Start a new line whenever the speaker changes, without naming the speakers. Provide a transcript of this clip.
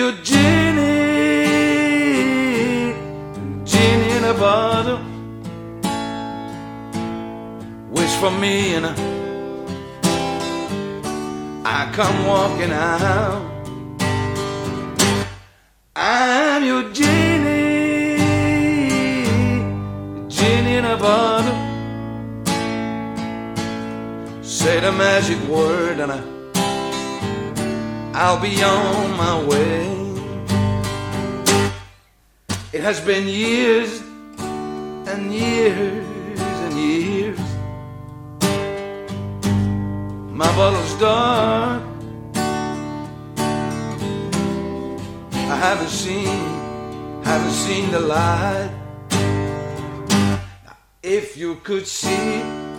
your genie, genie in a bottle. Wish for me and I come walking out. I'm your genie, genie in a bottle. Say the magic word and I'll be on my way. It has been years and years and years. My bottle's dark. I haven't seen the light. Now, if you could see